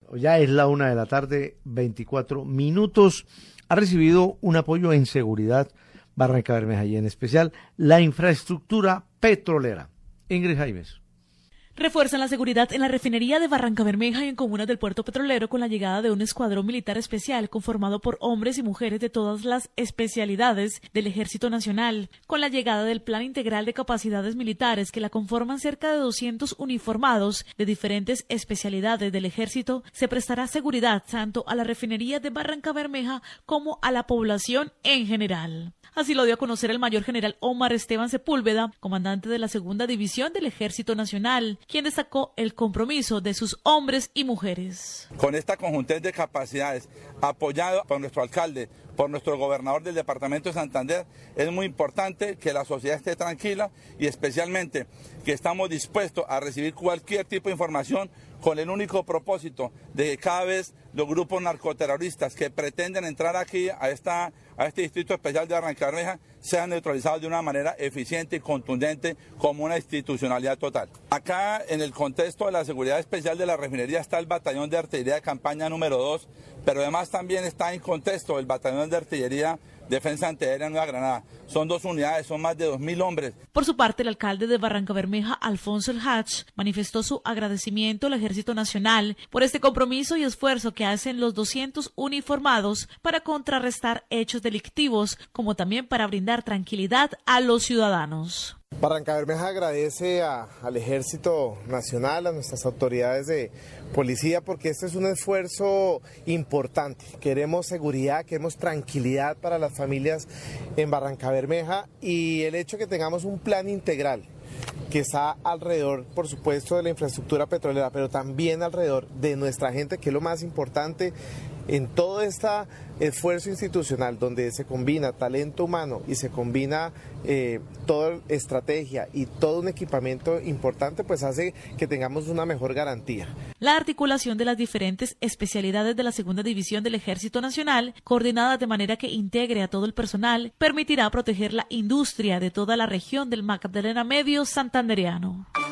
ya es la 1:24 p.m. Ha recibido un apoyo en seguridad Barranca Bermeja y en especial la infraestructura petrolera. Ingrid Jaimes. Refuerzan la seguridad en la refinería de Barranca Bermeja y en comunas del puerto petrolero con la llegada de un escuadrón militar especial conformado por hombres y mujeres de todas las especialidades del Ejército Nacional. Con la llegada del Plan Integral de Capacidades Militares que la conforman cerca de 200 uniformados de diferentes especialidades del Ejército, se prestará seguridad tanto a la refinería de Barranca Bermeja como a la población en general. Así lo dio a conocer el mayor general Omar Esteban Sepúlveda, comandante de la Segunda División del Ejército Nacional, quien destacó el compromiso de sus hombres y mujeres. Con esta conjunción de capacidades, apoyado por nuestro alcalde, por nuestro gobernador del departamento de Santander, es muy importante que la sociedad esté tranquila y especialmente que estamos dispuestos a recibir cualquier tipo de información con el único propósito de que cada vez los grupos narcoterroristas que pretenden entrar aquí a este distrito especial de Barranca Bermeja sean neutralizados de una manera eficiente y contundente como una institucionalidad total. Acá en el contexto de la seguridad especial de la refinería está el batallón de artillería de campaña número 2, pero además también está en contexto el batallón de artillería Defensa Antiaérea Nueva Granada. Son 2 unidades, son más de 2.000 hombres. Por su parte, el alcalde de Barranca Bermeja, Alfonso El Hach, manifestó su agradecimiento al Ejército Nacional por este compromiso y esfuerzo que hacen los 200 uniformados para contrarrestar hechos delictivos, como también para brindar tranquilidad a los ciudadanos. Barranca Bermeja agradece al Ejército Nacional, a nuestras autoridades de policía, porque este es un esfuerzo importante. Queremos seguridad, queremos tranquilidad para las familias en Barranca Bermeja y el hecho de que tengamos un plan integral que está alrededor, por supuesto, de la infraestructura petrolera, pero también alrededor de nuestra gente, que es lo más importante en todo este esfuerzo institucional, donde se combina talento humano y se combina toda estrategia y todo un equipamiento importante, pues hace que tengamos una mejor garantía. La articulación de las diferentes especialidades de la Segunda División del Ejército Nacional, coordinada de manera que integre a todo el personal, permitirá proteger la industria de toda la región del Magdalena Medio santandereano.